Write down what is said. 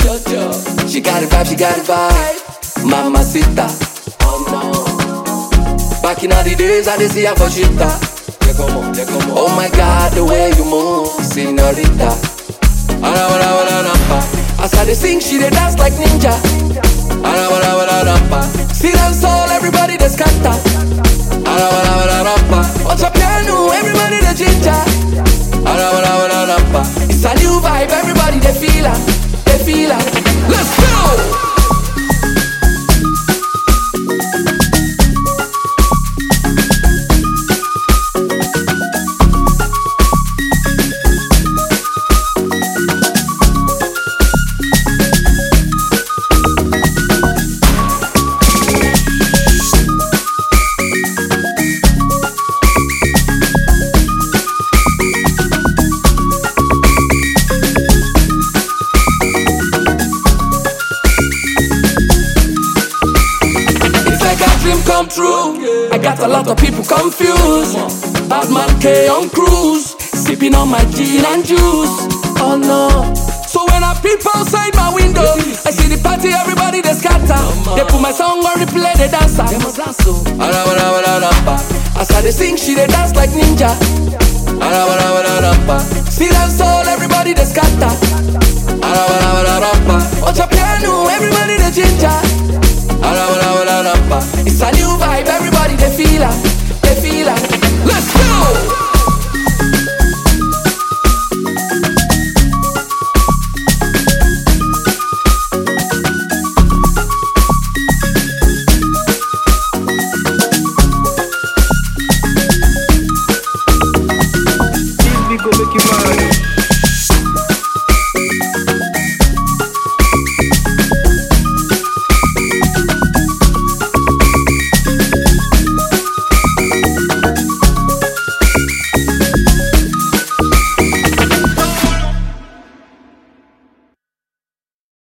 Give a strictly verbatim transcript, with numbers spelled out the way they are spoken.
She got the vibe, she got the vibe. Mamacita. Oh no. Back in all the days, I did see her for shita. Oh my God, the way you move, señorita. As I dey sing, she dey dance like ninja. See them soul, everybody dey scatter. Watch a piano, everybody dey ginger. It's a new vibe, everybody dey feel her, they feel her. Let's go! Come true. I got a lot of people confused. Bad man K on cruise, sipping on my gin and juice. Oh no. So when I peep outside my window, I see the party, everybody they scatter. They put my song on replay, they dance. As I they sing, she they dance like ninja. See them soul, everybody they scatter. Watch a piano, everybody they ginger. It's a new vibe, everybody they feel her.